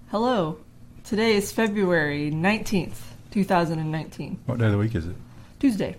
Hello. Today is February 19th, 2019. What day of the week is it? Tuesday.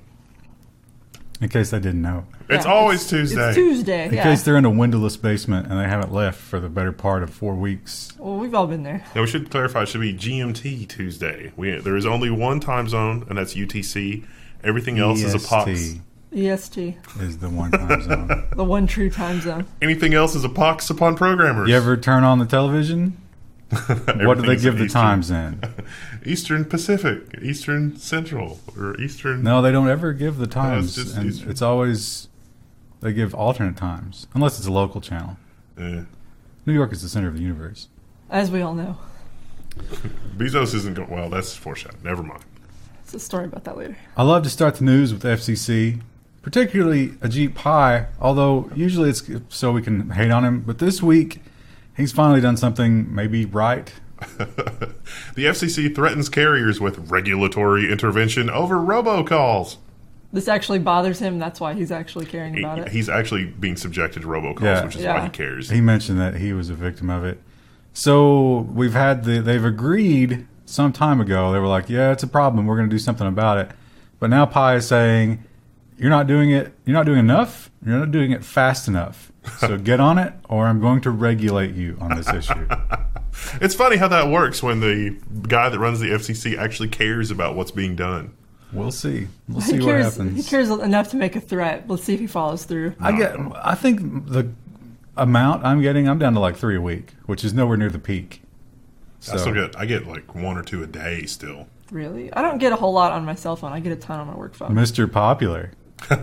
In case they didn't know. It's always Tuesday. It's Tuesday, In case they're in a windowless basement and they haven't left for the better part of 4 weeks. Well, we've all been there. Now, we should clarify, it should be GMT Tuesday. There is only one time zone, and that's UTC. Everything else is a pox. EST. Is the one time zone. The one true time zone. Anything else is a pox upon programmers. You ever turn on the television? What do they give the times in? Eastern Pacific, Eastern Central, or Eastern... No, they don't ever give the times. it's just and Eastern. it's always... They give alternate times. Unless it's a local channel. New York is the center of the universe. As we all know. Bezos isn't going... Well, that's foreshadowing. Never mind. It's a story about that later. I love to start the news with FCC, particularly Ajit Pai, although usually it's so we can hate on him. But this week, he's finally done something maybe right. The FCC threatens carriers with regulatory intervention over robocalls. This actually bothers him. That's why he's actually caring about it. He's actually being subjected to robocalls, Yeah. which is why he cares. He mentioned that he was a victim of it. So we've had they've agreed some time ago. They were like, yeah, it's a problem. We're going to do something about it. But now Pai is saying, you're not doing it. You're not doing enough. You're not doing it fast enough. So get on it, or I'm going to regulate you on this issue. It's funny how that works when the guy that runs the FCC actually cares about what's being done. We'll see. We'll see what happens. He cares enough to make a threat. Let's see if he follows through. I think the amount I'm getting, I'm down to like 3 a week, which is nowhere near the peak. So, I get like 1 or 2 a day still. Really? I don't get a whole lot on my cell phone. I get a ton on my work phone. Mr. Popular.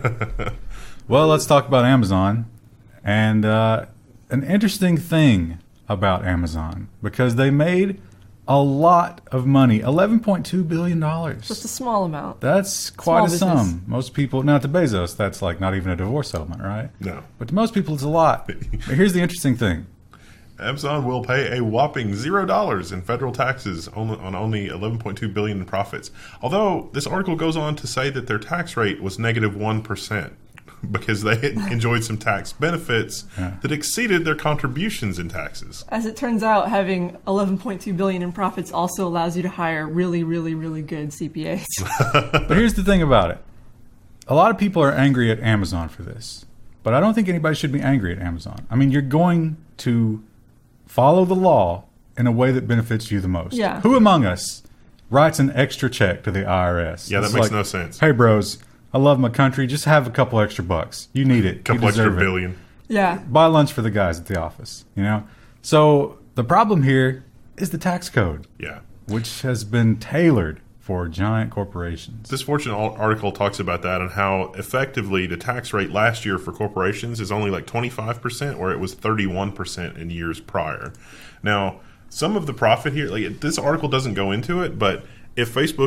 Well, let's talk about Amazon. And an interesting thing about Amazon, because they made a lot of money, $11.2 billion. Just a small amount. That's quite a Small business. sum. Most people, now to Bezos, that's like not even a divorce settlement, right? No. But to most people, it's a lot. But here's the interesting thing. Amazon will pay a whopping $0 in federal taxes on only $11.2 billion in profits. Although this article goes on to say that their tax rate was negative 1%. Because they had enjoyed some tax benefits that exceeded their contributions in taxes. As it turns out, having $11.2 billion in profits also allows you to hire really, really, really good CPAs. But here's the thing about it. A lot of people are angry at Amazon for this. But I don't think anybody should be angry at Amazon. I mean, you're going to follow the law in a way that benefits you the most. Yeah. Who among us writes an extra check to the IRS? Yeah, that It's makes like, no sense. Hey, bros, I love my country. Just have a couple extra bucks. You need it. A couple You extra deserve it. billion. Yeah. Buy lunch for the guys at the office, you know? So the problem here is the tax code, Yeah. which has been tailored for giant corporations. This Fortune article talks about that and how effectively the tax rate last year for corporations is only like 25%, where it was 31% in years prior. Now, some of the profit here, like this article doesn't go into it, but if if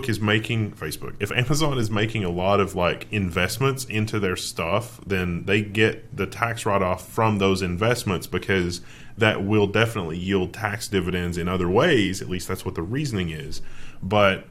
Amazon is making a lot of like investments into their stuff, then they get the tax write-off from those investments, because that will definitely yield tax dividends in other ways. At least that's what the reasoning is. But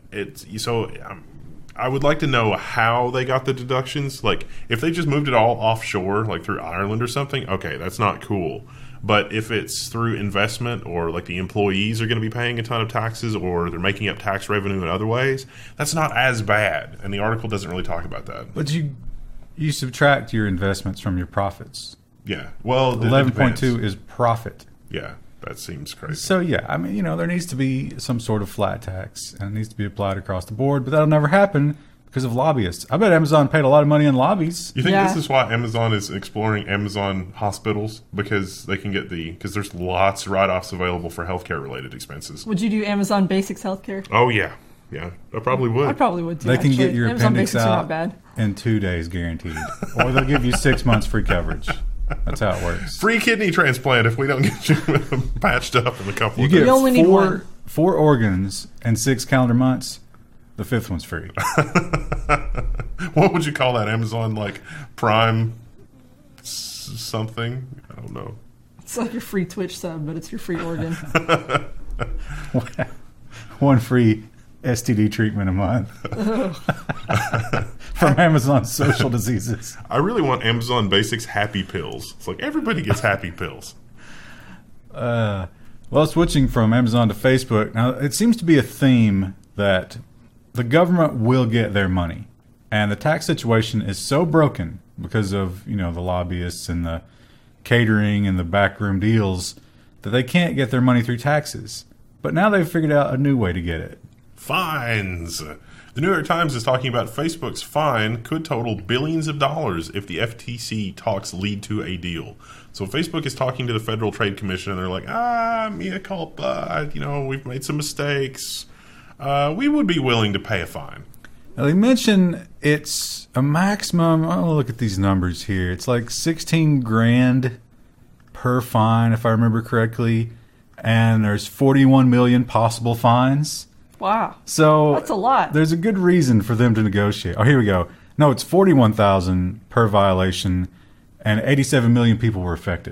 I would like to know how they got the deductions. Like if they just moved it all offshore, like through Ireland or something, okay, that's not cool. But if it's through investment, or like the employees are going to be paying a ton of taxes, or they're making up tax revenue in other ways, that's not as bad. And the article doesn't really talk about that. But you subtract your investments from your profits. Yeah. Well, 11.2 is profit. Yeah, that seems crazy. So, yeah, I mean, there needs to be some sort of flat tax, and it needs to be applied across the board, but that'll never happen because of lobbyists. I bet Amazon paid a lot of money in lobbies. You think this is why Amazon is exploring Amazon hospitals? Because they can get because there's lots of write-offs available for healthcare related expenses. Would you do Amazon Basics healthcare? Oh, yeah. Yeah, I probably would. I probably would too. They can get your Amazon appendix Basics are not out bad. in 2 days guaranteed. Or they'll give you 6 months free coverage. That's how it works. Free kidney transplant if we don't get you patched up in a couple You of get days. You only need one. four organs and 6 calendar months. The 5th one's free. What would you call that? Amazon like Prime something? I don't know. It's like your free Twitch sub, but it's your free organ. One free STD treatment a month from Amazon Social Diseases. I really want Amazon Basics Happy Pills. It's like everybody gets Happy Pills. Well, switching from Amazon to Facebook, now it seems to be a theme that the government will get their money. And the tax situation is so broken because of, the lobbyists and the catering and the backroom deals that they can't get their money through taxes. But now they've figured out a new way to get it. Fines. The New York Times is talking about Facebook's fine could total billions of dollars if the FTC talks lead to a deal. So Facebook is talking to the Federal Trade Commission, and they're like, mea culpa, we've made some mistakes. We would be willing to pay a fine. Now, they mention it's a maximum, I'll look at these numbers here. It's like 16 grand per fine, if I remember correctly. And there's 41 million possible fines. Wow. So that's a lot. There's a good reason for them to negotiate. Oh, here we go. No, it's 41,000 per violation, and 87 million people were affected.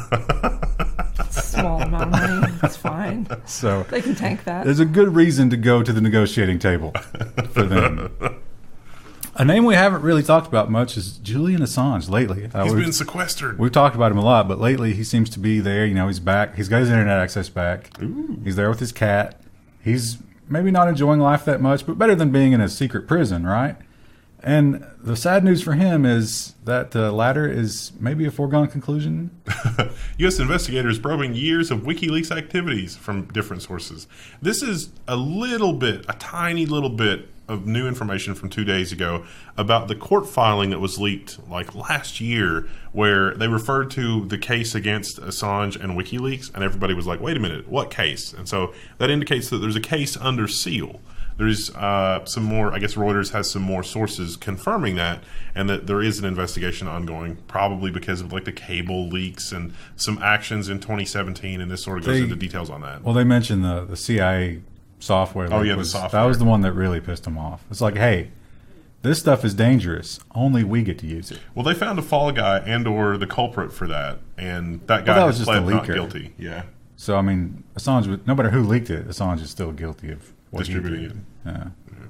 That's a small amount of money. That's fine. So they can tank that. There's a good reason to go to the negotiating table for them. A name we haven't really talked about much is Julian Assange lately. He's been sequestered. We've talked about him a lot, but lately he seems to be there. He's back. He's got his internet access back. Ooh. He's there with his cat. He's maybe not enjoying life that much, but better than being in a secret prison, right? And the sad news for him is that the latter is maybe a foregone conclusion. U.S. investigators probing years of WikiLeaks activities from different sources. This is a tiny little bit of new information from 2 days ago about the court filing that was leaked like last year, where they referred to the case against Assange and WikiLeaks, and everybody was like, wait a minute, what case? And so that indicates that there's a case under seal. There's some more, I guess Reuters has some more sources confirming that, and that there is an investigation ongoing, probably because of like the cable leaks and some actions in 2017, and this sort of goes into details on that. Well, they mentioned the CIA software. The software. That was the one that really pissed them off. It's like, hey, this stuff is dangerous. Only we get to use it. Well, they found a fall guy and or the culprit for that, and that guy was just pled a not leaker. guilty. Yeah. So, I mean, Assange, no matter who leaked it, Assange is still guilty of what distributing it. Yeah.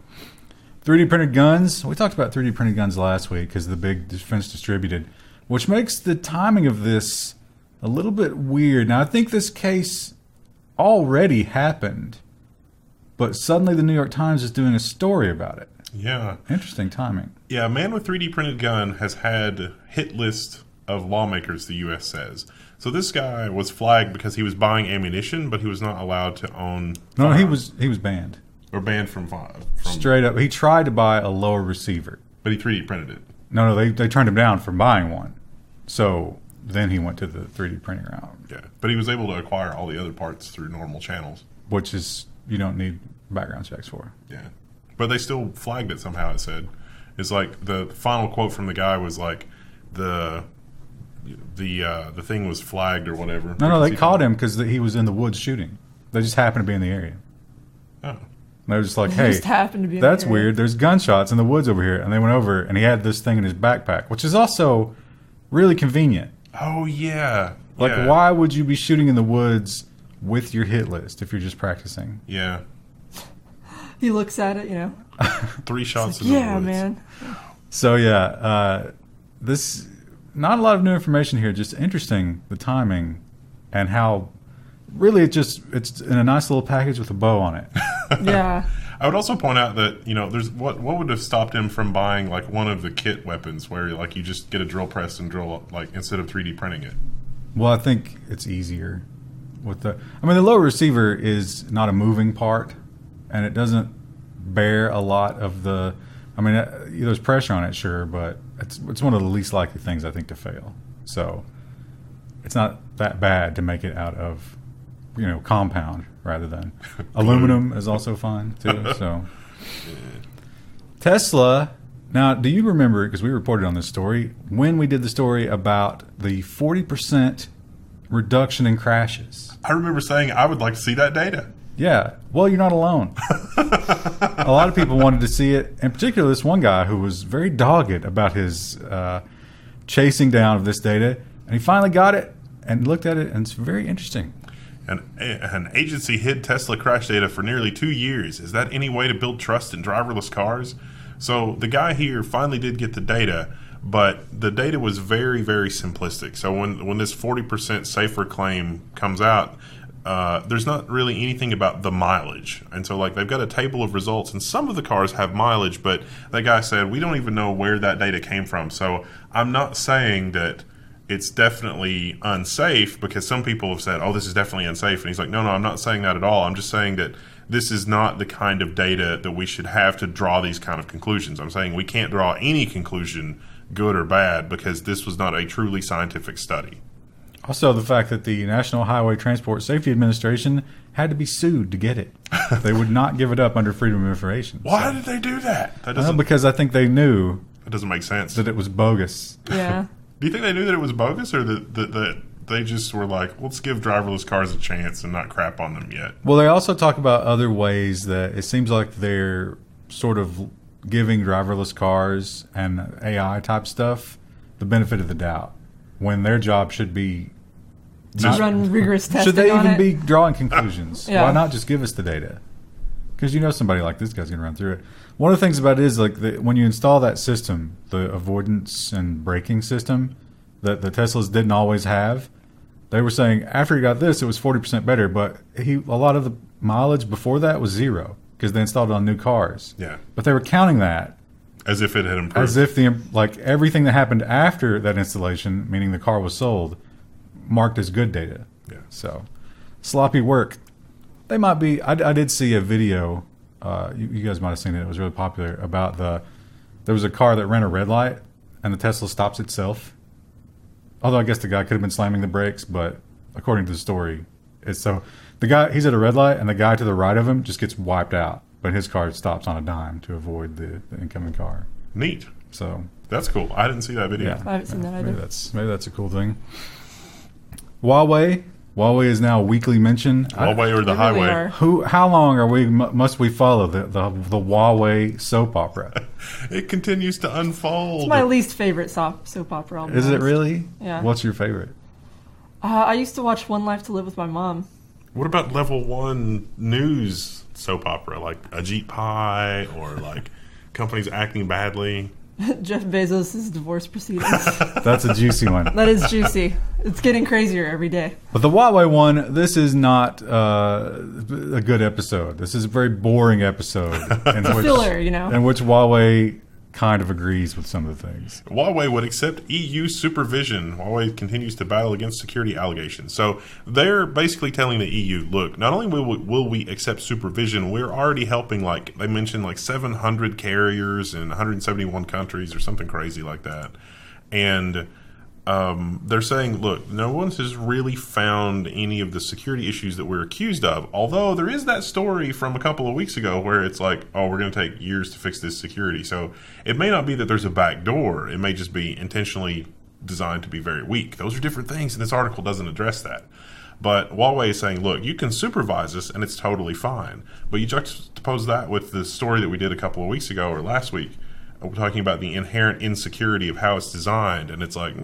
3D printed guns. We talked about 3D printed guns last week because the big defense distributed, which makes the timing of this a little bit weird. Now, I think this case already happened, but suddenly the New York Times is doing a story about it. Yeah. Interesting timing. Yeah, a man with 3D printed gun has had hit list of lawmakers, the U.S. says. So this guy was flagged because he was buying ammunition, but he was not allowed to own firearms. he was banned. Or banned from Straight up. He tried to buy a lower receiver. But he 3D printed it. No, they turned him down from buying one. So then he went to the 3D printing route. Yeah, but he was able to acquire all the other parts through normal channels. Which is, you don't need background checks for. Yeah. But they still flagged it somehow, it said. It's like the final quote from the guy was like, the thing was flagged or whatever. No, they caught him because he was in the woods shooting. They just happened to be in the area. Oh. They were just like, He hey, just happened to be in that's the area. weird. There's gunshots in the woods over here. And they went over, and he had this thing in his backpack, which is also really convenient. Oh, yeah. Like, yeah. why would you be shooting in the woods with your hit list if you're just practicing? Yeah. He looks at it, 3 shots like, in the yeah, woods. man. So, this, not a lot of new information here, just interesting, the timing, and how really it's in a nice little package with a bow on it. Yeah. I would also point out that, there's what would have stopped him from buying like one of the kit weapons where like you just get a drill press and drill like instead of 3D printing it. Well, I think it's easier with the lower receiver is not a moving part, and it doesn't bear a lot of the, there's pressure on it, sure, but it's one of the least likely things I think to fail. So it's not that bad to make it out of, compound rather than aluminum is also fine too. So Tesla. Now, do you remember, because we reported on this story, when we did the story about the 40% reduction in crashes? I remember saying I would like to see that data. Yeah. Well, you're not alone. A lot of people wanted to see it, in particular this one guy who was very dogged about his chasing down of this data, and he finally got it and looked at it, and it's very interesting. An agency hid Tesla crash data for nearly 2 years. Is that any way to build trust in driverless cars? So the guy here finally did get the data, but the data was very, very simplistic. So when this 40% safer claim comes out, there's not really anything about the mileage. And so, like, they've got a table of results, and some of the cars have mileage, but that guy said, we don't even know where that data came from. So I'm not saying that it's definitely unsafe, because some people have said, oh, this is definitely unsafe. And he's like, no, I'm not saying that at all. I'm just saying that this is not the kind of data that we should have to draw these kind of conclusions. I'm saying we can't draw any conclusion, good or bad, because this was not a truly scientific study. Also, the fact that the National Highway Transport Safety Administration had to be sued to get it. They would not give it up under Freedom of Information. Why did they do that? That doesn't, because I think they knew that doesn't make sense. that it was bogus. Yeah. Do you think they knew that it was bogus, or that they just were like, let's give driverless cars a chance and not crap on them yet? Well, they also talk about other ways that it seems like they're sort of giving driverless cars and AI type stuff the benefit of the doubt, when their job should be To run rigorous testing should they on even it. be drawing conclusions? Yeah. Why not just give us the data? Because somebody like this guy's going to run through it. One of the things about it is, like, when you install that system, the avoidance and braking system that the Teslas didn't always have, they were saying after he got this, it was 40% better, but a lot of the mileage before that was 0 because they installed it on new cars. Yeah. But they were counting that As if it had improved. as if everything that happened after that installation, meaning the car was sold, marked as good data. Yeah. So sloppy work. They might be. I did see a video. You guys might have seen it. It was really popular about there was a car that ran a red light and the Tesla stops itself. Although I guess the guy could have been slamming the brakes, but according to the story, it's so he's at a red light and the guy to the right of him just gets wiped out, but his car stops on a dime to avoid the incoming car. Neat. So That's cool. I didn't see that video. yeah, I haven't seen that either. maybe that's a cool thing. Huawei is now a weekly mention. Huawei or the They really highway. are. How long are must we follow the Huawei soap opera? It continues to unfold. It's my least favorite soap opera. I'll be Is it honest. really? Yeah. What's your favorite? I used to watch One Life to Live with my mom. What about level 1 news soap opera, like Ajit Pai, or like companies acting badly? Jeff Bezos' divorce proceedings. That's a juicy one. That is juicy. It's getting crazier every day. But the Huawei one, this is not a good episode. This is a very boring episode. In which, Filler, you know. In which Huawei kind of agrees with some of the things. Huawei would accept EU supervision. Huawei continues to battle against security allegations. So they're basically telling the EU, look, not only will we accept supervision, we're already helping, like, they mentioned like 700 carriers in 171 countries or something crazy like that. And they're saying, look, no one has really found any of the security issues that we're accused of. Although there is that story from a couple of weeks ago where it's like, oh, we're going to take years to fix this security. So it may not be that there's a back door. It may just be intentionally designed to be very weak. Those are different things, and this article doesn't address that. But Huawei is saying, look, you can supervise us, and it's totally fine. But you juxtapose that with the story that we did a couple of weeks ago or last week. We're talking about the inherent insecurity of how it's designed, and it's like,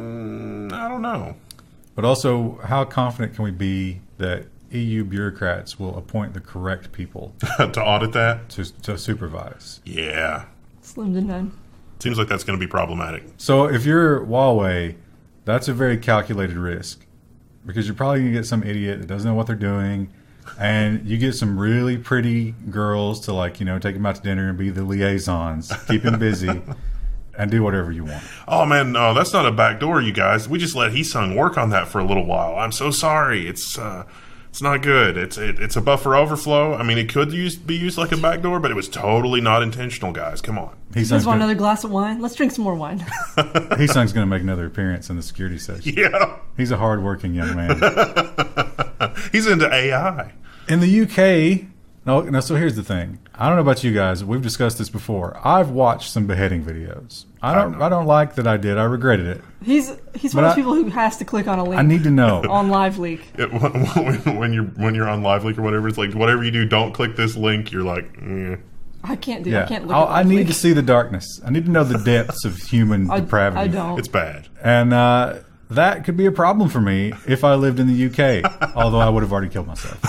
I don't know. But also, how confident can we be that EU bureaucrats will appoint the correct people To audit that? to supervise? Yeah. Slim to none. Seems like that's going to be problematic. So if you're Huawei, that's a very calculated risk, because you're probably going to get some idiot that doesn't know what they're doing, and you get some really pretty girls to, like, take them out to dinner and be the liaisons, keep them busy, and do whatever you want. Oh, man, no, that's not a back door, you guys. We just let Heesung work on that for a little while. I'm so sorry. It's not good. It's a buffer overflow. I mean, it could be used like a back door, but it was totally not intentional, guys. Come on. You guys want another glass of wine? Let's drink some more wine. Heesung's going to make another appearance in the security section. Yeah. He's a hard-working young man. He's into AI. In the UK, no, so here's the thing. I don't know about you guys. We've discussed this before. I've watched some beheading videos. I don't like that I did. I regretted it. He's one of those people who has to click on a link. I need to know. On LiveLeak. When you're on LiveLeak or whatever, it's like, whatever you do, don't click this link. You're like, I can't do. Yeah. I can't look. I need to see the darkness. I need to know the depths of human depravity. I don't. It's bad. And that could be a problem for me if I lived in the UK, although I would have already killed myself.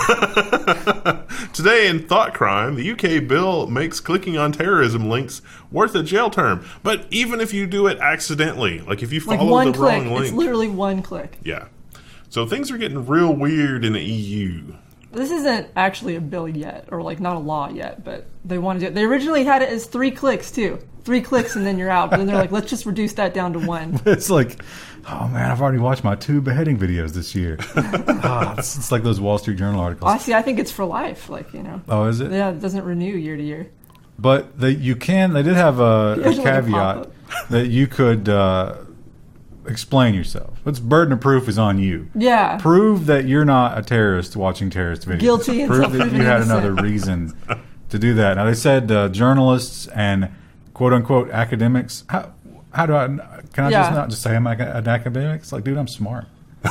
Today in Thought Crime, the UK bill makes clicking on terrorism links worth a jail term. But even if you do it accidentally, like if you follow one the click. wrong link. It's literally one click. Yeah. So things are getting real weird in the EU. This isn't actually a bill yet, or like not a law yet, but they want to do it. They originally had it as 3 clicks too. 3 clicks and then you're out. But then they're like, let's just reduce that down to 1. It's like, oh man, I've already watched my 2 beheading videos this year. It's like those Wall Street Journal articles. Honestly, I think it's for life. Like, you know. Oh, is it? Yeah, it doesn't renew year to year. But they did have a There's like a caveat pop-up. that you could explain yourself. It's burden of proof is on you. Yeah. Prove that you're not a terrorist watching terrorist videos. Guilty until Prove that proven you had innocent. another reason to do that. Now they said journalists and quote unquote academics. How do I? Can I just not just say I'm an academic? It's like, dude, I'm smart.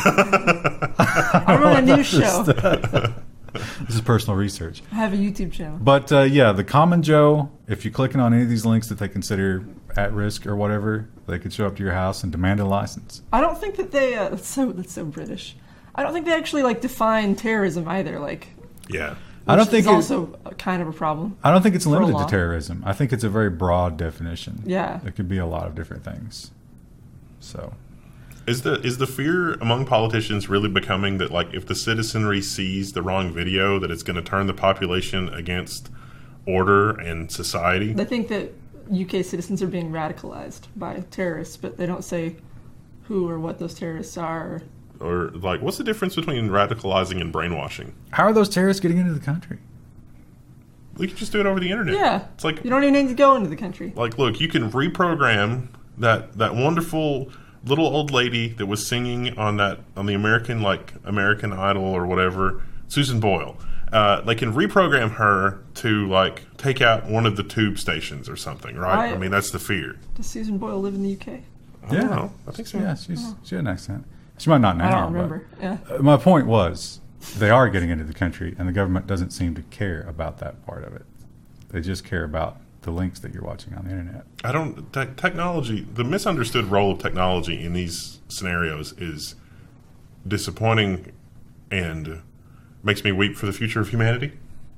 I run a news show. This is personal research. I have a YouTube channel. But yeah, the common Joe, if you're clicking on any of these links that they consider at risk or whatever, they could show up to your house and demand a license. I don't think that they. That's so British. I don't think they actually like define terrorism either. Like, Yeah. I don't which think is also kind of a problem. I don't think it's a limited law. to terrorism. I think it's a very broad definition. Yeah. It could be a lot of different things. So, Is the fear among politicians really becoming that, like, if the citizenry sees the wrong video, that it's going to turn the population against order and society? They think that UK citizens are being radicalized by terrorists, but they don't say who or what those terrorists are. Or, like, what's the difference between radicalizing and brainwashing? how are those terrorists getting into the country? We can just do it over the internet. Yeah. It's like, You don't even need to go into the country. look, you can reprogram that wonderful little old lady that was singing on the American Idol or whatever, Susan Boyle. They can reprogram her to, like, take out one of the tube stations or something, right? I mean, that's the fear. Does Susan Boyle live in the UK? I don't know. I think so. Yeah, she had an accent. She might not now. I don't but- remember. Yeah. My point was, they are getting into the country, and the government doesn't seem to care about that part of it. They just care about the links that you're watching on the internet. Technology, the misunderstood role of technology in these scenarios is disappointing and makes me weep for the future of humanity.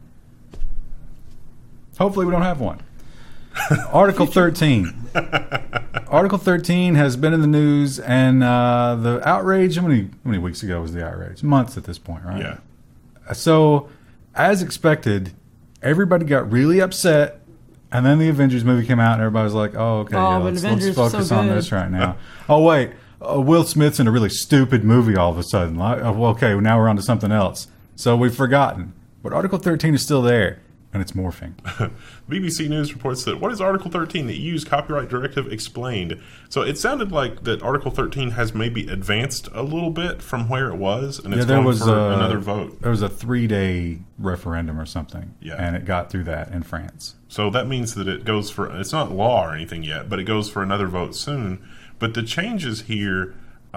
Hopefully, we don't have one. Article 13. Article 13 has been in the news, and the outrage. How many weeks ago was the outrage? Months at this point, right? Yeah. So, as expected, everybody got really upset, and then the Avengers movie came out, and everybody was like, "Oh, okay, Oh, yeah, but let's Avengers is focus so on good." this right now." Oh, wait, Will Smith's in a really stupid movie all of a sudden. Well, okay, now we're on to something else. So we've forgotten, but Article 13 is still there, and it's morphing. BBC News reports that what is Article 13? The EU's copyright directive explained. So it sounded like that Article 13 has maybe advanced a little bit from where it was, and it's going for another vote. There was a 3-day referendum or something, Yeah. and it got through that in France. So that means that it goes for, it's not law or anything yet, but it goes for another vote soon. But the changes here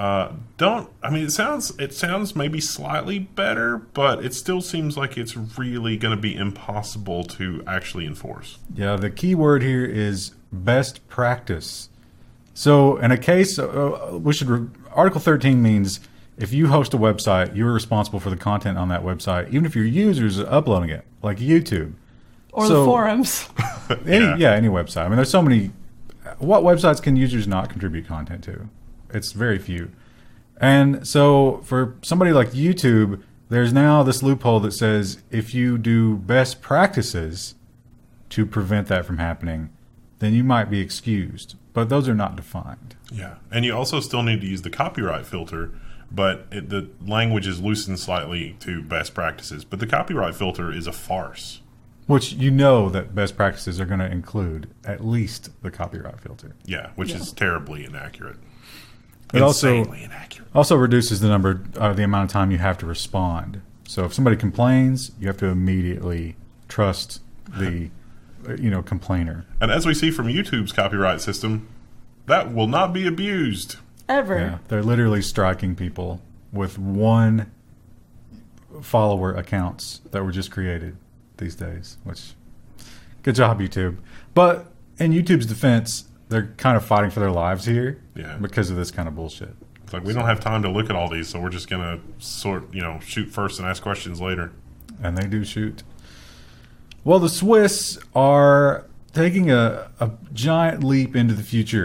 it sounds maybe slightly better, but it still seems like it's really going to be impossible to actually enforce. Yeah, the key word here is best practice. So in a case, Article 13 means if you host a website, you're responsible for the content on that website, even if your users are uploading it, like YouTube. Or the forums. Any website. I mean, there's so many. What websites can users not contribute content to? It's very few. And so for somebody like YouTube, there's now this loophole that says if you do best practices to prevent that from happening, then you might be excused. But those are not defined. Yeah. And you also still need to use the copyright filter, but the language is loosened slightly to best practices. But the copyright filter is a farce. Which you know that best practices are going to include at least the copyright filter. Yeah, which is terribly inaccurate. It Insanely inaccurate. also reduces the amount of time you have to respond. So if somebody complains, you have to immediately trust the complainer. And as we see from YouTube's copyright system, that will not be abused. Ever. Yeah, they're literally striking people with one follower accounts that were just created these days, which good job, YouTube. But in YouTube's defense, they're kind of fighting for their lives here because of this kind of bullshit. It's like we don't have time to look at all these, so we're just going to shoot first and ask questions later. And they do shoot. Well, the Swiss are taking a giant leap into the future.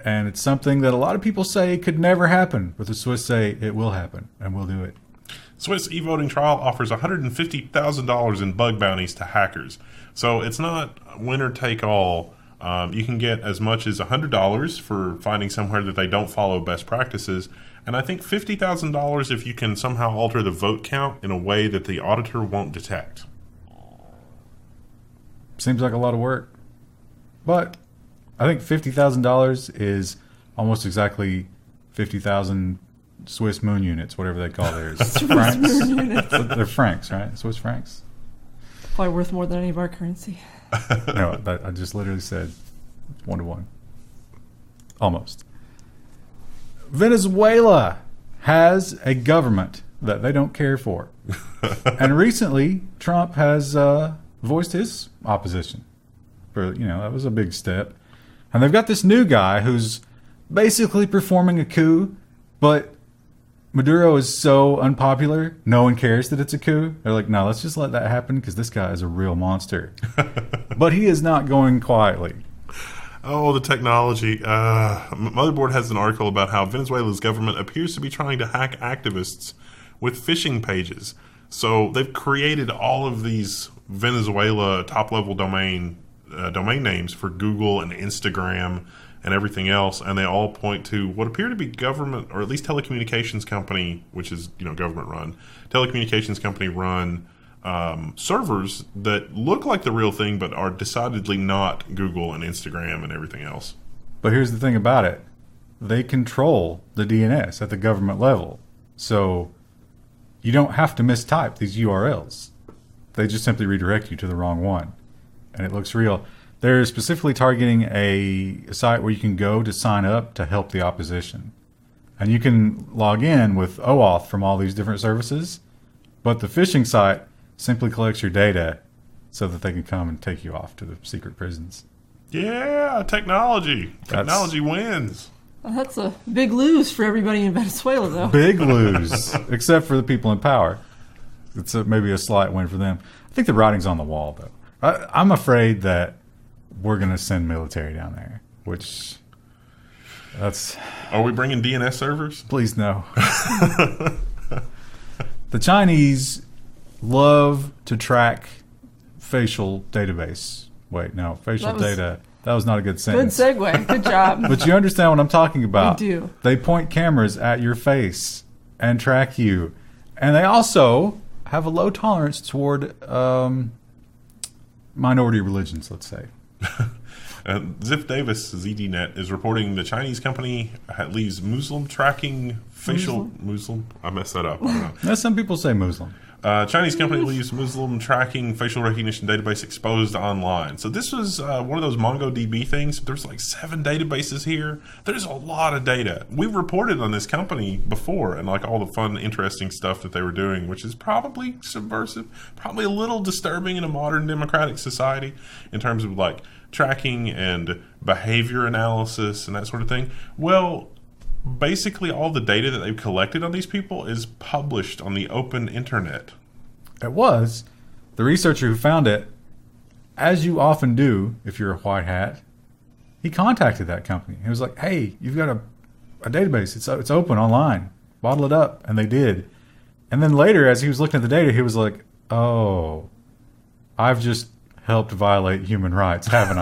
And it's something that a lot of people say could never happen, but the Swiss say it will happen, and we'll do it. Swiss e-voting trial offers $150,000 in bug bounties to hackers. So it's not winner take all. You can get as much as $100 for finding somewhere that they don't follow best practices. And I think $50,000 if you can somehow alter the vote count in a way that the auditor won't detect. Seems like a lot of work. But I think $50,000 is almost exactly 50,000 Swiss moon units, whatever they call theirs. Francs? Moon units. They're francs, right? Swiss francs? Probably worth more than any of our currency. No, I just literally said 1-to-1. Almost. Venezuela has a government that they don't care for. And recently, Trump has voiced his opposition. That was a big step. And they've got this new guy who's basically performing a coup, but Maduro is so unpopular, no one cares that it's a coup. They're like, no, let's just let that happen because this guy is a real monster. But he is not going quietly. Oh, the technology. Motherboard has an article about how Venezuela's government appears to be trying to hack activists with phishing pages. So they've created all of these Venezuela top-level domain names for Google and Instagram and everything else, and they all point to what appear to be government, or at least telecommunications company, which is government run, telecommunications company run servers that look like the real thing, but are decidedly not Google and Instagram and everything else. But here's the thing about it: they control the DNS at the government level, so you don't have to mistype these URLs. They just simply redirect you to the wrong one. And it looks real. They're specifically targeting a site where you can go to sign up to help the opposition. And you can log in with OAuth from all these different services. But the phishing site simply collects your data so that they can come and take you off to the secret prisons. Yeah, technology. Technology wins. Well, that's a big lose for everybody in Venezuela, though. Big lose, except for the people in power. It's maybe a slight win for them. I think the writing's on the wall, though. I'm afraid that we're going to send military down there, which that's... Are we bringing DNS servers? Please no. The Chinese love to track facial database. Wait, no, facial data. That was not a good sentence. Good segue. Good job. But you understand what I'm talking about. We do. They point cameras at your face and track you. And they also have a low tolerance toward... minority religions, let's say. Ziff Davis, ZDNet, is reporting the Chinese company leaves Muslim tracking facial... Muslim? I messed that up. I don't know. Some people say Muslim. Chinese company leaves Muslim tracking facial recognition database exposed online. So this was one of those MongoDB things. There's like 7 databases here. There's a lot of data. We've reported on this company before and like all the fun, interesting stuff that they were doing, which is probably subversive, probably a little disturbing in a modern democratic society in terms of like tracking and behavior analysis and that sort of thing. Well, basically all the data that they've collected on these people is published on the open internet. It was. The researcher who found it, as you often do if you're a white hat, he contacted that company. He was like, hey, you've got a database. It's open online. Bottle it up. And they did. And then later, as he was looking at the data, he was like, oh, I've just helped violate human rights, haven't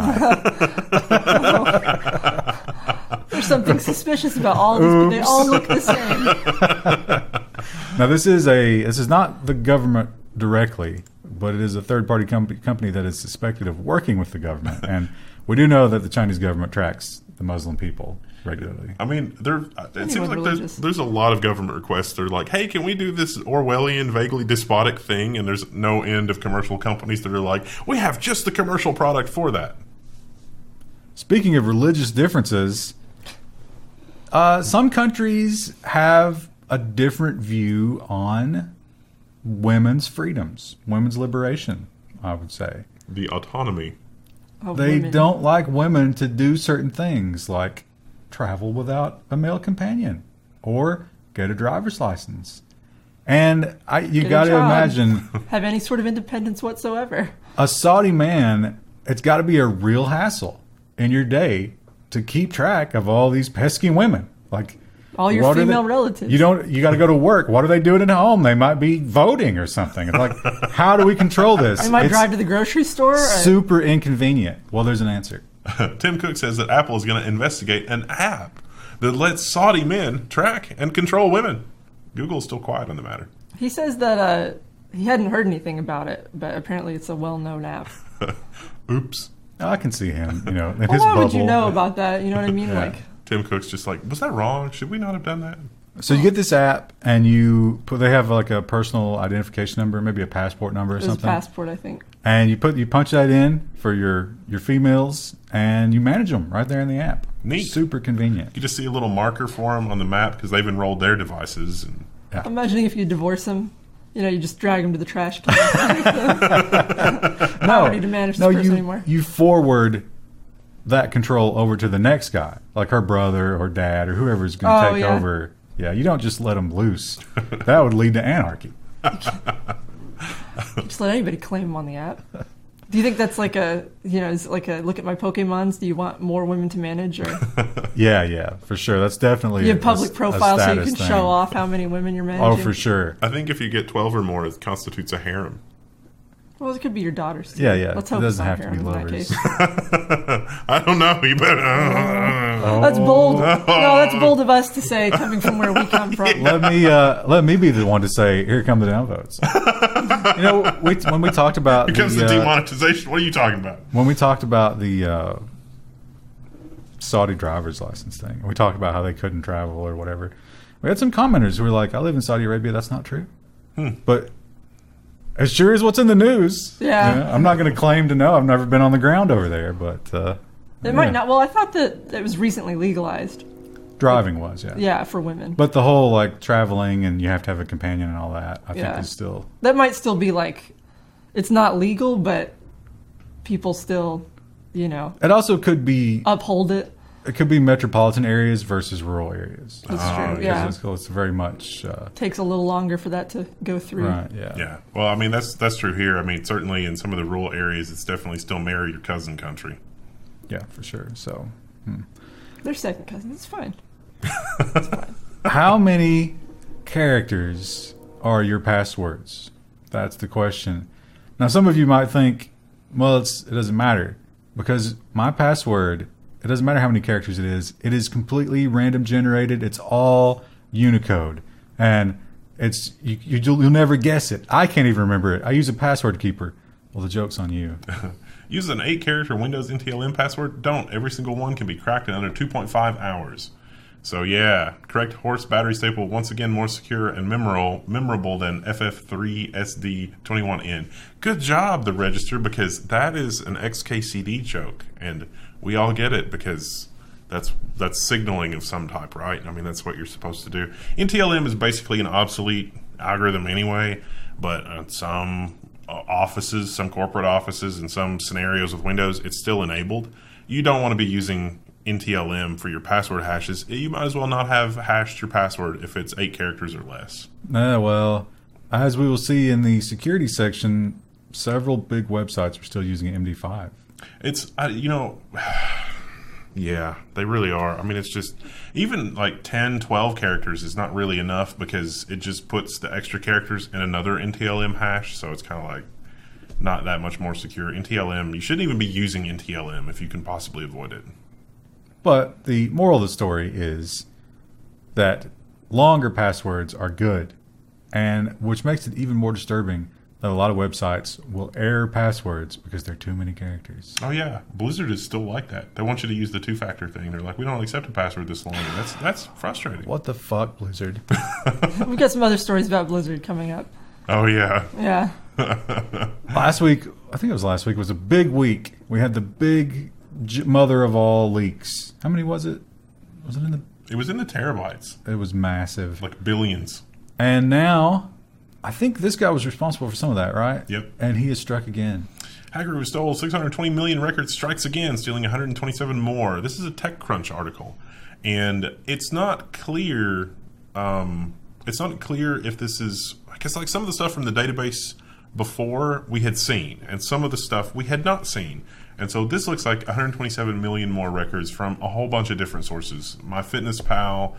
I? There's something suspicious about all of these, but they all look the same. Now, this is not the government directly, but it is a third-party company that is suspected of working with the government. And we do know that the Chinese government tracks the Muslim people regularly. I mean, it seems like there's a lot of government requests. They're like, hey, can we do this Orwellian, vaguely despotic thing? And there's no end of commercial companies that are like, we have just the commercial product for that. Speaking of religious differences... some countries have a different view on women's freedoms, women's liberation, I would say. The autonomy. They don't like women to do certain things like travel without a male companion or get a driver's license. And you got to imagine... have any sort of independence whatsoever. A Saudi man, it's got to be a real hassle in your day to keep track of all these pesky women. Like, All your what are female they- relatives. You got to go to work. What are they doing at home? They might be voting or something. It's like, how do we control this? I might It's drive to the grocery store. super inconvenient. Well, there's an answer. Tim Cook says that Apple is going to investigate an app that lets Saudi men track and control women. Google's still quiet on the matter. He says that he hadn't heard anything about it, but apparently it's a well-known app. Oops. I can see him, in Well, his why bubble. would you know about that? You know what I mean? Yeah. Like, Tim Cook's just like, was that wrong? Should we not have done that? So you get this app, and they have like a personal identification number, maybe a passport number or it was something. passport, I think. And you punch that in for your females, and you manage them right there in the app. Neat. Super convenient. You just see a little marker for them on the map because they've enrolled their devices. And Yeah. Imagining if you divorce him, you just drag him to the trash can. No, I don't need to manage this person anymore. you forward that control over to the next guy, like her brother or dad or whoever's going to Oh, take yeah. over. Yeah, you don't just let them loose. That would lead to anarchy. Just let anybody claim him on the app. Do you think that's like is it like a look at my Pokemons? Do you want more women to manage, or Yeah, for sure. That's definitely you have public a profile so you status can thing. show off how many women you're Oh, managing? for sure. I think if you get 12 or more, it constitutes a harem. Well, it could be your daughters. Too. Yeah. Let's hope It it's doesn't not have to be harem in that lovers. case. I don't know. You better. That's bold. No, that's bold of us to say, coming from where we come from. Let me be the one to say, here come the downvotes. When we talked about Here comes the demonetization. What are you talking about? when we talked about the Saudi driver's license thing, we talked about how they couldn't travel or whatever. We had some commenters who were like, "I live in Saudi Arabia. That's not true." But it sure is what's in the news. Yeah. I'm not going to claim to know. I've never been on the ground over there, but It might not. Well, I thought that it was recently legalized. Driving was, yeah. Yeah, for women. But the whole like traveling and you have to have a companion and all that, I think Yeah. is still. That might still be like, it's not legal, but people still, It also could be uphold it. it could be metropolitan areas versus rural areas. That's Oh, true. yeah. Yeah. It's very much Takes a little longer for that to go through. right. Yeah. Yeah. Well, I mean, that's true here. I mean, certainly in some of the rural areas, it's definitely still marry your cousin country. Yeah, for sure. So, They're second cousins. It's fine. how many characters are your passwords? That's the question. Now, some of you might think, well, it doesn't matter because my password, it doesn't matter how many characters it is completely random generated. It's all Unicode, and it's you'll never guess it. I can't even remember it. I use a password keeper. Well, the joke's on you. Use an 8-character Windows NTLM password. Don't. Every single one can be cracked in under 2.5 hours. So yeah, correct horse battery staple, once again more secure and memorable than FF3SD21N. Good job, the Register, because that is an XKCD joke, and we all get it because that's signaling of some type, right? I mean, that's what you're supposed to do. NTLM is basically an obsolete algorithm anyway, but some offices, some corporate offices, and some scenarios with Windows, it's still enabled. You don't want to be using NTLM for your password hashes. You might as well not have hashed your password if it's 8 characters or less. Well, as we will see in the security section, several big websites are still using MD5. It's, yeah, they really are. I mean, it's just, even like 10, 12 characters is not really enough because it just puts the extra characters in another NTLM hash, so it's kind of like not that much more secure. NTLM, you shouldn't even be using NTLM if you can possibly avoid it. But the moral of the story is that longer passwords are good, and which makes it even more disturbing that a lot of websites will error passwords because there are too many characters. Oh yeah, Blizzard is still like that. They want you to use the 2-factor thing. They're like, we don't accept a password this long. And that's frustrating. What the fuck, Blizzard? We've got some other stories about Blizzard coming up. Oh yeah. Yeah. Last week, I think it was last week, was a big week. We had the big mother of all leaks. How many was it? Was it in the... It was in the terabytes, It was massive. like billions. And now, I think this guy was responsible for some of that, right? Yep. And he is struck again. Hacker who stole 620 million records strikes again, stealing 127 more. This is a TechCrunch article, and it's not clear. It's not clear if this is, I guess, like some of the stuff from the database before we had seen, and some of the stuff we had not seen. And so this looks like 127 million more records from a whole bunch of different sources. MyFitnessPal,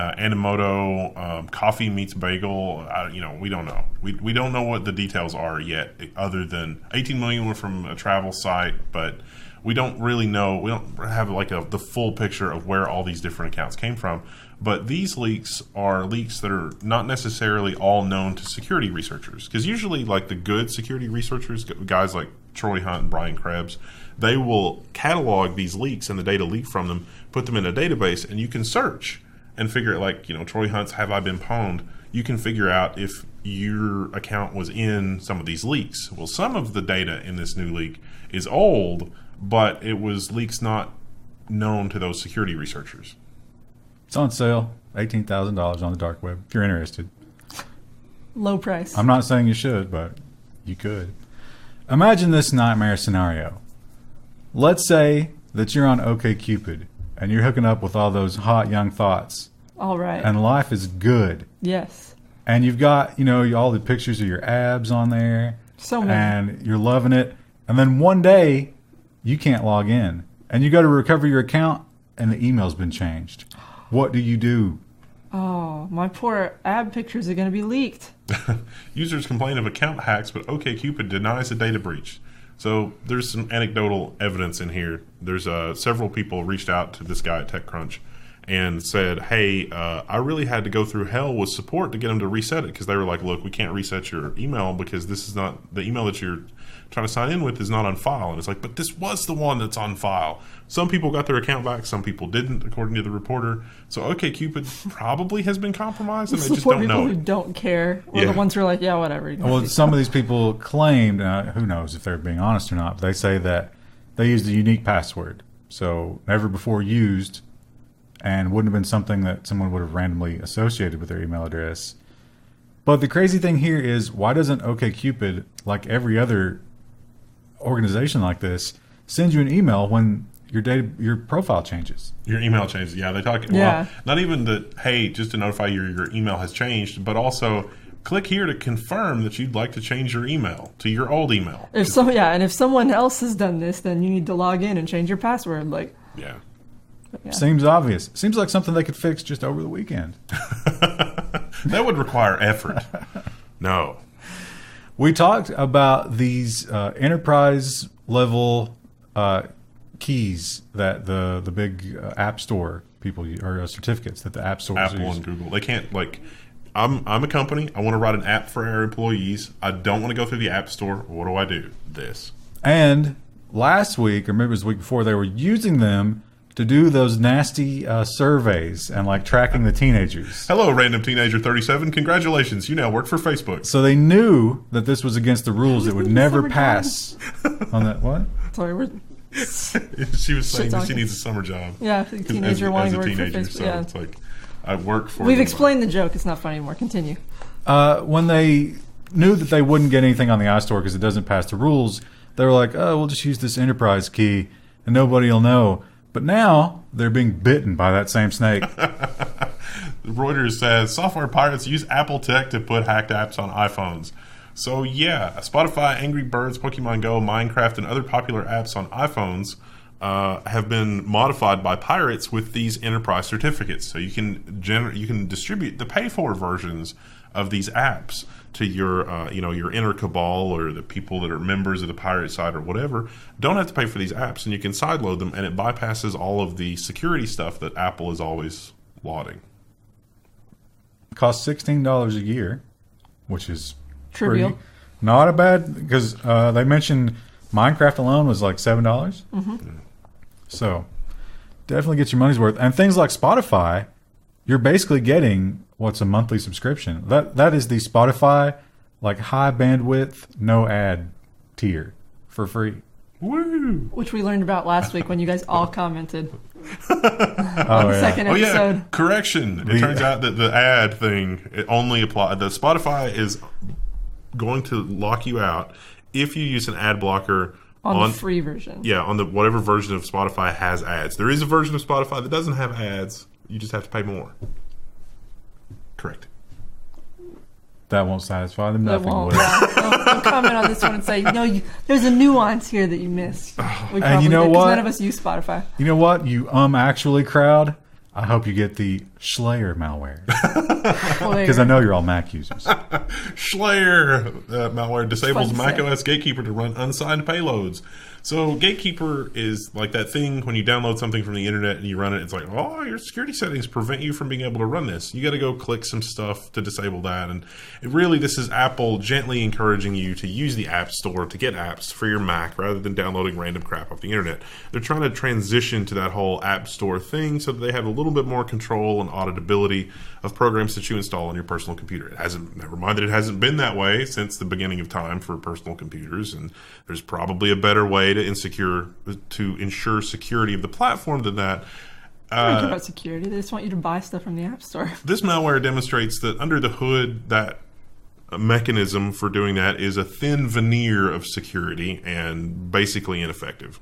Animoto, Coffee Meets Bagel. We don't know. We don't know what the details are yet, other than 18 million were from a travel site, but we don't really know. We don't have like the full picture of where all these different accounts came from. But these leaks are leaks that are not necessarily all known to security researchers. Because usually, like the good security researchers, guys like Troy Hunt and Brian Krebs, they will catalog these leaks and the data leaked from them, put them in a database, and you can search and figure it. Like, Troy Hunt's Have I Been Pwned? You can figure out if your account was in some of these leaks. Well, some of the data in this new leak is old, but it was leaks not known to those security researchers. It's on sale, $18,000 on the dark web, if you're interested. Low price. I'm not saying you should, but you could. Imagine this nightmare scenario. Let's say that you're on OkCupid, and you're hooking up with all those hot young thoughts. All right. And life is good. Yes. And you've got, all the pictures of your abs on there. So many. And you're loving it. And then one day, you can't log in. And you go to recover your account, and the email's been changed. What do you do? Oh, my poor ab pictures are going to be leaked. Users complain of account hacks, but OkCupid denies a data breach. So there's some anecdotal evidence in here. There's several people reached out to this guy at TechCrunch and said, hey, I really had to go through hell with support to get them to reset it, because they were like, look, we can't reset your email because this is not the email that you're trying to sign in with is not on file. And it's like, but this was the one that's on file. Some people got their account back, some people didn't, according to the reporter. So OkCupid probably has been compromised, and they just don't know people it. who don't care, or Yeah. the ones who are like, yeah, whatever. Well, some of these people claimed, who knows if they're being honest or not, but they say that they used a unique password. So never before used, and wouldn't have been something that someone would have randomly associated with their email address. But the crazy thing here is, why doesn't OkCupid, like every other organization like this, send you an email when your profile changes? Your email changes. Yeah, they talk. Yeah. Well, not even that, hey, just to notify you your email has changed, but also click here to confirm that you'd like to change your email to your old email. and if someone else has done this, then you need to log in and change your password. Like, Yeah. yeah. Seems obvious. Seems like something they could fix just over the weekend. That would require effort. No. We talked about these enterprise level keys that the big app store people or certificates that the app stores Apple use. and Google. They can't, like, I'm a company. I want to write an app for our employees. I don't want to go through the app store. What do? This. And last week, or maybe it was the week before, they were using them to do those nasty surveys and like tracking the teenagers. Hello, random teenager 37. Congratulations, you now work for Facebook. So they knew that this was against the rules. It would doing never summer pass on that. What? Sorry, we're She was saying that she talking. needs a summer job. yeah, the teenager wanting to work for Facebook. So Yeah. it's like, I work for We've them. explained the joke. It's not funny anymore. Continue. When they knew that they wouldn't get anything on the iStore because it doesn't pass the rules, they were like, oh, we'll just use this enterprise key and nobody will know. But now they're being bitten by that same snake. Reuters says software pirates use Apple tech to put hacked apps on iPhones. So yeah, Spotify, Angry Birds, Pokemon Go, Minecraft, and other popular apps on iPhones have been modified by pirates with these enterprise certificates. So you can distribute the pay-for versions of these apps to your your inner cabal or the people that are members of the pirate side or whatever. Don't have to pay for these apps, and you can sideload them, and it bypasses all of the security stuff that Apple is always lauding. Costs $16 a year, which is Trivial. pretty- not a bad, because they mentioned Minecraft alone was like $7. Mm-hmm. So definitely get your money's worth. And things like Spotify, you're basically getting what's a monthly subscription. That is the Spotify like high bandwidth, no ad tier for free. Woo! Which we learned about last week when you guys all commented Oh, on the second Oh episode. yeah, correction. It The- turns out that the ad thing it only applies. The Spotify is going to lock you out if you use an ad blocker On the free version. Yeah, on the whatever version of Spotify has ads. There is a version of Spotify that doesn't have ads. You just have to pay more. Correct. That won't satisfy them. That Nothing won't. will. Yeah. Don't comment on this one and say, no, there's a nuance here that you missed. We And you know did, 'cause what? none of us use Spotify. You know what? You actually crowd. I hope you get the Schlayer malware because I know you're all Mac users. Schlayer malware disables Fun to say. macOS Gatekeeper to run unsigned payloads. So Gatekeeper is like that thing when you download something from the internet and you run it. It's like, oh, your security settings prevent you from being able to run this. You got to go click some stuff to disable that. And this is Apple gently encouraging you to use the App Store to get apps for your Mac rather than downloading random crap off the internet. They're trying to transition to that whole App Store thing so that they have a little bit more control and auditability of programs that you install on your personal computer. Never mind that it hasn't been that way since the beginning of time for personal computers, and there's probably a better way to ensure security of the platform than that. They don't care about security. They just want you to buy stuff from the App Store. This malware demonstrates that under the hood, that mechanism for doing that is a thin veneer of security and basically ineffective.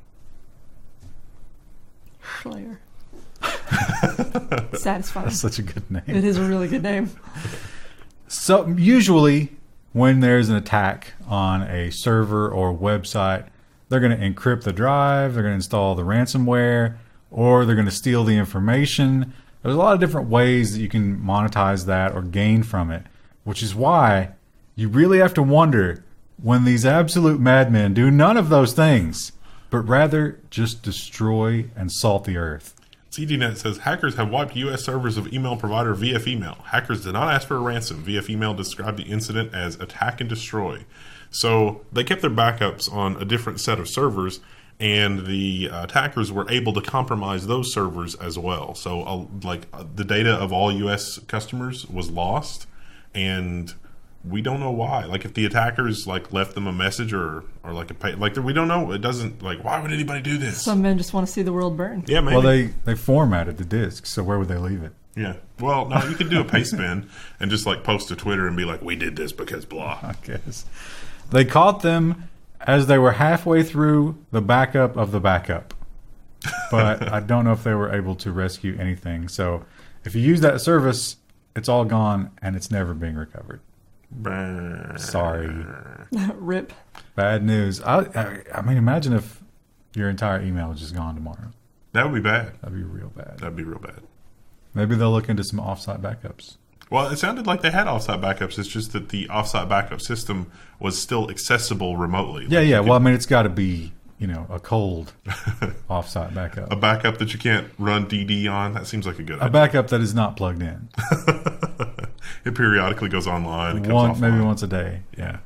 Schlayer. Satisfying. That's such a good name. It is a really good name. So usually when there's an attack on a server or website, they're going to encrypt the drive, they're going to install the ransomware, or they're going to steal the information. There's a lot of different ways that you can monetize that or gain from it, which is why you really have to wonder when these absolute madmen do none of those things, but rather just destroy and salt the earth. CDNet says hackers have wiped U.S. servers of email provider VF Email. Hackers did not ask for a ransom. VF Email described the incident as attack and destroy. So they kept their backups on a different set of servers, and the attackers were able to compromise those servers as well. So the data of all U.S. customers was lost, and we don't know why. Like if the attackers left them a message or we don't know. It doesn't why would anybody do this? Some men just want to see the world burn. Yeah, maybe. Well, they formatted the disk, so where would they leave it? Yeah. Well, no, you could do a paste spin and just post to Twitter and be like, we did this because blah. I guess. They caught them as they were halfway through the backup of the backup. But I don't know if they were able to rescue anything. So if you use that service, it's all gone and it's never being recovered. Sorry. Rip. Bad news. I mean, imagine if your entire email was just gone tomorrow. That would be bad. That'd be real bad. That'd be real bad. Maybe they'll look into some offsite backups. Well, it sounded like they had offsite backups. It's just that the offsite backup system was still accessible remotely. Yeah. Well, I mean, it's got to be, a cold offsite backup. A backup that you can't run DD on. That seems like a good idea. A backup that is not plugged in. It periodically goes online. It Maybe comes offline. once a day. Yeah.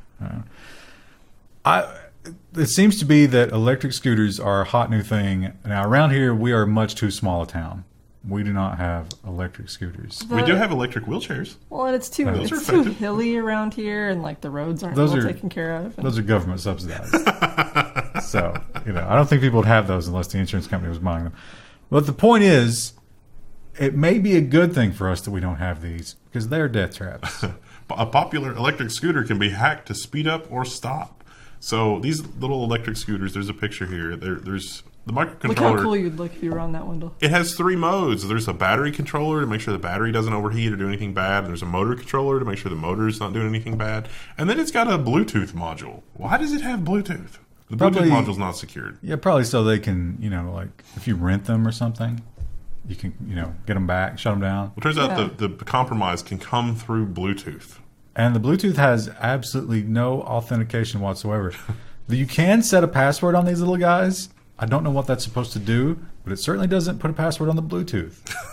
It seems to be that electric scooters are a hot new thing. Now, around here, we are much too small a town. We do not have electric scooters. We do have electric wheelchairs. Well, and it's too Those are too effective. hilly around here, and the roads aren't Those well are- taken care of. And Those are government subsidized. So, I don't think people would have those unless the insurance company was buying them. But the point is, it may be a good thing for us that we don't have these because they're death traps. A popular electric scooter can be hacked to speed up or stop. So these little electric scooters, there's a picture here. There's the microcontroller. look how cool you'd look if you were on that, Wendell. It has 3 modes. There's a battery controller to make sure the battery doesn't overheat or do anything bad. There's a motor controller to make sure the motor's not doing anything bad. And then it's got a Bluetooth module. Why does it have Bluetooth? The Probably- Bluetooth module's not secured. Yeah, probably so they can, if you rent them or something, you can, get them back, shut them down. It turns out Yeah. the compromise can come through Bluetooth. And the Bluetooth has absolutely no authentication whatsoever. You can set a password on these little guys. I don't know what that's supposed to do, but it certainly doesn't put a password on the Bluetooth.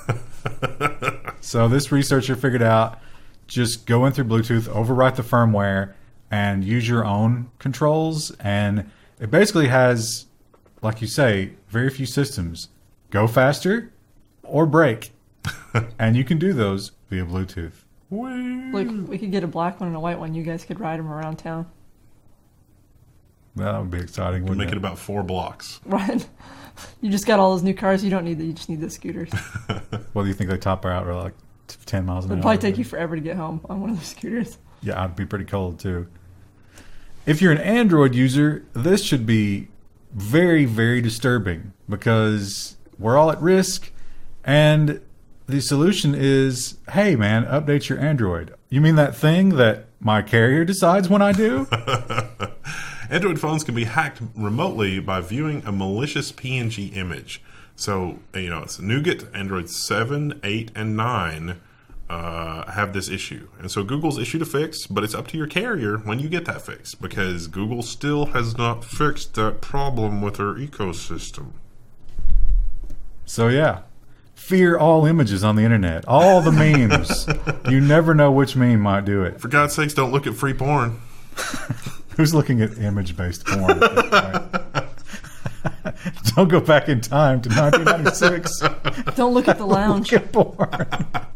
So this researcher figured out just go in through Bluetooth, overwrite the firmware, and use your own controls. And it basically has, like you say, very few systems. Go faster or break. And you can do those via Bluetooth. Like we could get a black one and a white one. You guys could ride them around town, That would be exciting, We'll wouldn't make it it? about 4 blocks. right? You just got all those new cars. You don't need that. You just need the scooters. What do you think they top out like 10 miles an hour? It'd probably take you forever to get home on one of those scooters. Yeah, I'd be pretty cold too. If you're an Android user, this should be very, very disturbing because we're all at risk. And the solution is, hey man, update your Android. You mean that thing that my carrier decides when I do? Android phones can be hacked remotely by viewing a malicious PNG image. So, it's Nougat, Android 7, 8, and 9 have this issue. And so Google's issued a fix, but it's up to your carrier when you get that fix, because Google still has not fixed that problem with their ecosystem. So, yeah. Fear all images on the internet. All the memes. You never know which meme might do it. For God's sakes, don't look at free porn. Who's looking at image-based porn at this point? Don't go back in time to 1996. Don't look at the lounge. Look at porn.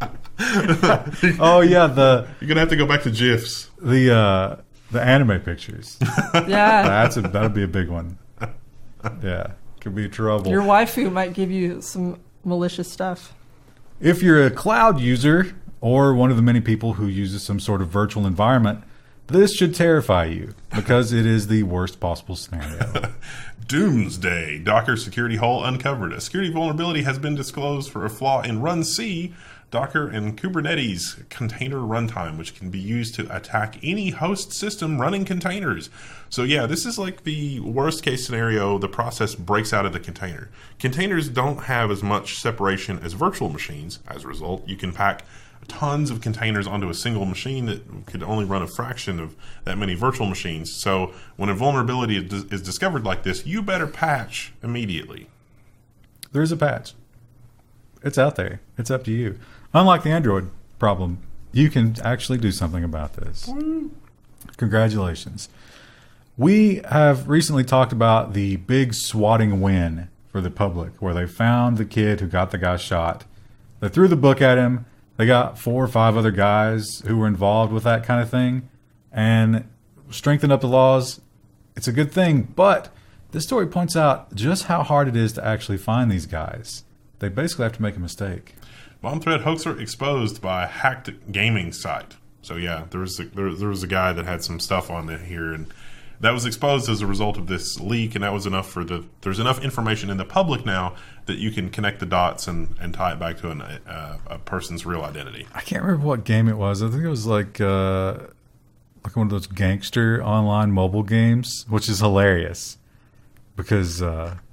Oh yeah, you're gonna have to go back to GIFs. The anime pictures. Yeah, that'll be a big one. Yeah, could be trouble. Your waifu might give you some malicious stuff. If you're a cloud user or one of the many people who uses some sort of virtual environment, this should terrify you because it is the worst possible scenario. Doomsday. Docker security hole uncovered. A security vulnerability has been disclosed for a flaw in Run C, Docker and Kubernetes container runtime, which can be used to attack any host system running containers. So yeah, this is like the worst case scenario. The process breaks out of the container. Containers don't have as much separation as virtual machines. As a result, you can pack tons of containers onto a single machine that could only run a fraction of that many virtual machines. So when a vulnerability is discovered like this, you better patch immediately. There's a patch. It's out there. It's up to you. Unlike the Android problem, you can actually do something about this. Congratulations. We have recently talked about the big swatting win for the public, where they found the kid who got the guy shot. They threw the book at him. They got 4 or 5 other guys who were involved with that kind of thing and strengthened up the laws. It's a good thing, but this story points out just how hard it is to actually find these guys. They basically have to make a mistake. Bomb threat hoaxer exposed by a hacked gaming site. So yeah, there was a guy that had some stuff on it here, and that was exposed as a result of this leak, and that was enough there's enough information in the public now that you can connect the dots and tie it back to a person's real identity. I can't remember what game it was. I think it was like one of those gangster online mobile games, which is hilarious because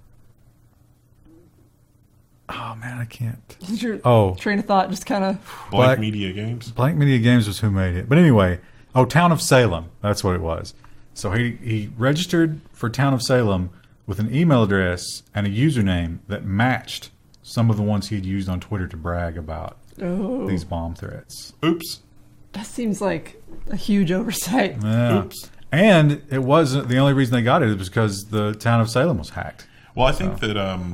oh man, I can't. Your train of thought just kind of Blank Media Games. Blank Media Games was who made it. But anyway, Town of Salem. That's what it was. So he registered for Town of Salem with an email address and a username that matched some of the ones he'd used on Twitter to brag about these bomb threats. Oops. That seems like a huge oversight. Yeah. Oops. And it wasn't the only reason they got it was because the Town of Salem was hacked. Well, I think that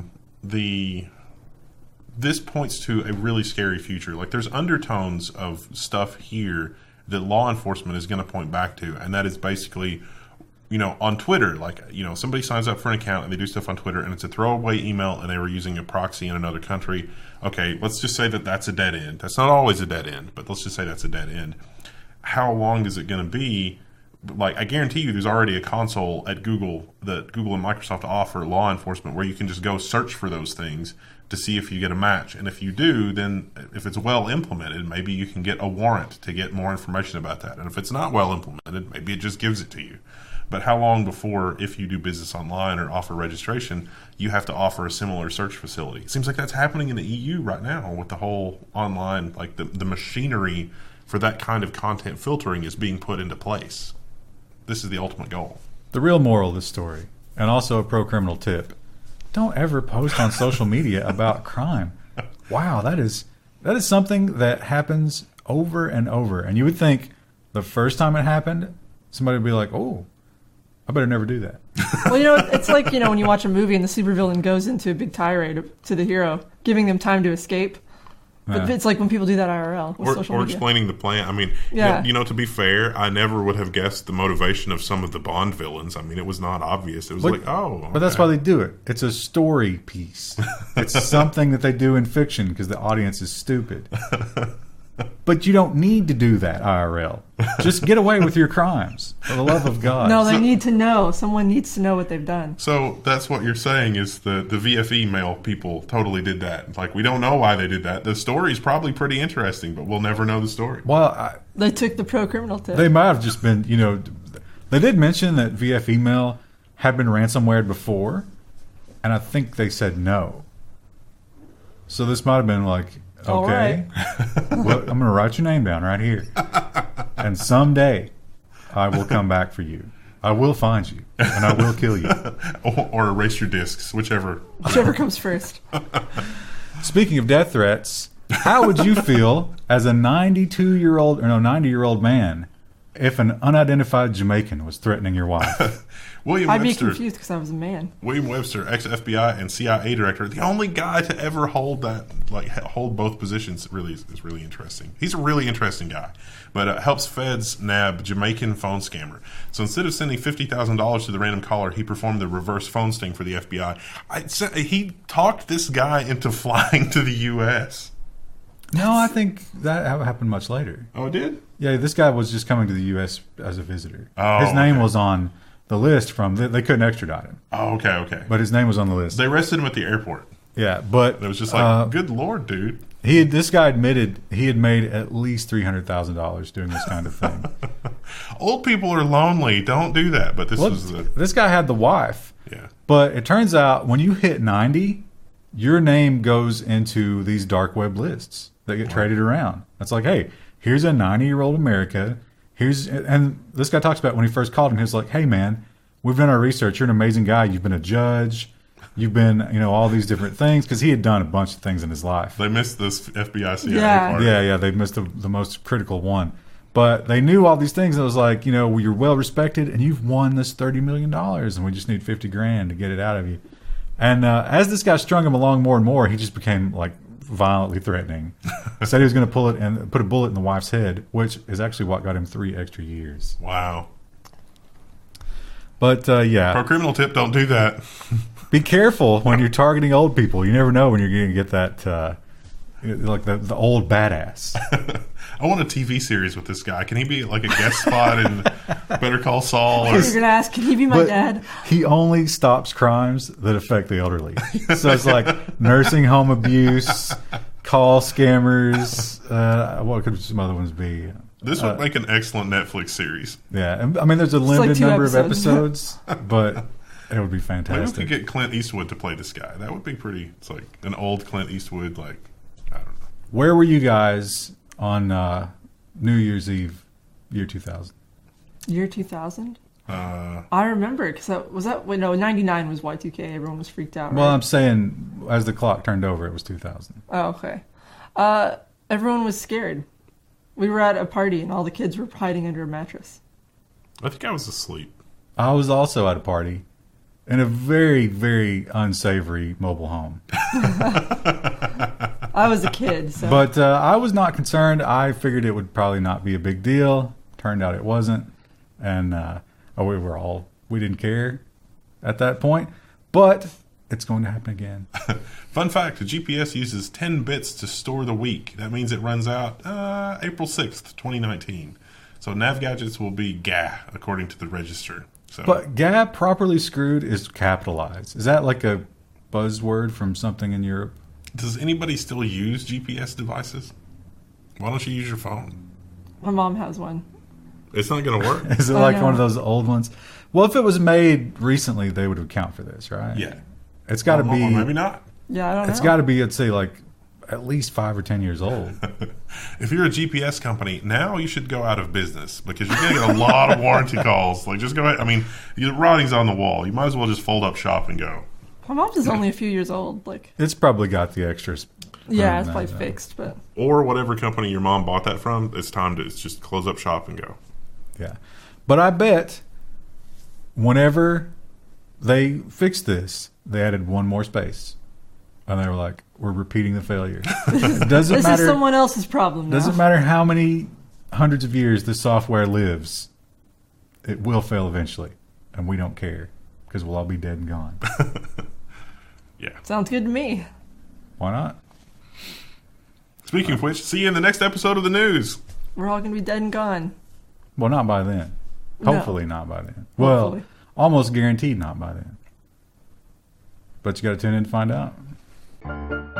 this points to a really scary future. Like, there's undertones of stuff here that law enforcement is going to point back to, and that is basically, on Twitter, somebody signs up for an account and they do stuff on Twitter and it's a throwaway email and they were using a proxy in another country. Okay, let's just say that that's a dead end. That's not always a dead end, but let's just say that's a dead end. How long is it going to be? Like, I guarantee you there's already a console at Google that Google and Microsoft offer law enforcement where you can just go search for those things to see if you get a match. And if you do, then if it's well implemented, maybe you can get a warrant to get more information about that. And if it's not well implemented, maybe it just gives it to you. But how long before, if you do business online or offer registration, you have to offer a similar search facility? It seems like that's happening in the EU right now with the whole online, like the machinery for that kind of content filtering is being put into place. This is the ultimate goal. The real moral of this story, and also a pro-criminal tip, don't ever post on social media about crime. Wow, that is something that happens over and over. And you would think the first time it happened, somebody would be like, oh, I better never do that. Well, it's like, when you watch a movie and the supervillain goes into a big tirade to the hero, giving them time to escape. But it's like when people do that IRL with social media. Or explaining the plan. I mean, yeah. To be fair, I never would have guessed the motivation of some of the Bond villains. I mean, it was not obvious. It was But that's why they do it. It's a story piece. It's something that they do in fiction because the audience is stupid. But you don't need to do that, IRL. Just get away with your crimes, for the love of God. No, they need to know. Someone needs to know what they've done. So that's what you're saying is the VFE mail people totally did that. Like, we don't know why they did that. The story's probably pretty interesting, but we'll never know the story. Well, They took the pro-criminal tip. they might have just been, they did mention that VF email had been ransomwared before, and I think they said no. So this might have been like, All okay, well, I'm going to write your name down right here. And someday I will come back for you. I will find you, and I will kill you. or erase your discs, whichever. Whichever comes first. Speaking of death threats, how would you feel as a 90-year-old man if an unidentified Jamaican was threatening your wife? William I'd be Webster, confused because I was a man. William Webster, ex-FBI and CIA director, the only guy to ever hold both positions, is really interesting. He's a really interesting guy, but helps feds nab Jamaican phone scammer. So instead of sending $50,000 to the random caller, he performed the reverse phone sting for the FBI. He talked this guy into flying to the U.S. No, I think that happened much later. Oh, it did? Yeah, this guy was just coming to the U.S. as a visitor. Oh, his name okay. was on the list they couldn't extradite him, Oh, okay. but his name was on the list. They arrested him at the airport. Yeah, but It was just like, good Lord, dude. this guy admitted he had made at least $300,000 doing this kind of thing. Old people are lonely. Don't do that. But This guy had the wife, yeah. but it turns out when you hit 90, your name goes into these dark web lists that get traded around. It's like, hey, here's a 90-year-old America. And this guy talks about when he first called him, he was like, hey, man, we've done our research. You're an amazing guy. You've been a judge. You've been, all these different things, because he had done a bunch of things in his life. They missed this FBI CIA Yeah. part. Yeah, they missed the most critical one. But they knew all these things. And it was like, well, you're well respected, and you've won this $30 million, and we just need $50,000 to get it out of you. And as this guy strung him along more and more, he just became like violently threatening. Said he was going to pull it and put a bullet in the wife's head, which is actually what got him 3 extra years. Wow. But yeah, Pro criminal tip: don't do that. be careful when you're targeting old people. You never know when you're going to get that, like the old badass. I want a TV series with this guy. Can he be like a guest spot in Better Call Saul? Or You're going to ask, can he be my But dad? he only stops crimes that affect the elderly. So it's like nursing home abuse, call scammers. What could some other ones be? this would make an excellent Netflix series. Yeah, and, I mean, there's a like limited 2 number of episodes. episodes, but it would be Maybe we fantastic. could get Clint Eastwood to play this guy. That would be pretty. It's like an old Clint Eastwood. Like, I don't know. Where were you guys on New Year's Eve, year 2000? Year 2000? I remember, because wait, no, 99 was Y2K. Everyone was freaked out, Well, right? I'm saying as the clock turned over, it was 2000. Oh, okay. Everyone was scared. We were at a party, and all the kids were hiding under a mattress. I think I was asleep. I was also at a party in a very, very unsavory mobile home. I was a kid, so... But I was not concerned. I figured it would probably not be a big deal. Turned out it wasn't. And we didn't care at that point. But it's going to happen again. Fun fact, the GPS uses 10 bits to store the week. That means it runs out April 6th, 2019. So nav gadgets will be GA, according to the register. So, But GA properly screwed is capitalized. Is that like a buzzword from something in Europe? does anybody still use GPS devices? Why don't you use your phone? My mom has one. It's not going to work. Is it Oh, like no. one of those old ones? Well, if it was made recently, they would account for this, right? Yeah. It's got to Or be. maybe not. Yeah, I don't know. It's got to be, I'd say, like at least 5 or 10 years old. If you're a GPS company, now you should go out of business because you're going to get a lot of warranty calls. Like, just go ahead. I mean, the writing's on the wall. You might as well just fold up shop and go. My mom's is only a few years old. Like, It's probably got the extras. yeah, it's No, probably no. fixed, but... Or whatever company your mom bought that from, it's time to just close up shop and go. Yeah. But I bet whenever they fixed this, they added one more space. And they were like, we're repeating the failure. It doesn't This matter. is someone else's problem now. Doesn't matter how many hundreds of years this software lives, it will fail eventually. And we don't care because we'll all be dead and gone. Yeah. Sounds good to me. Why not? Speaking of which, see you in the next episode of the news. We're all gonna be dead and gone. Well, not by then. No. Hopefully not by then. Well, Hopefully. almost guaranteed not by then. But you got to tune in to find out.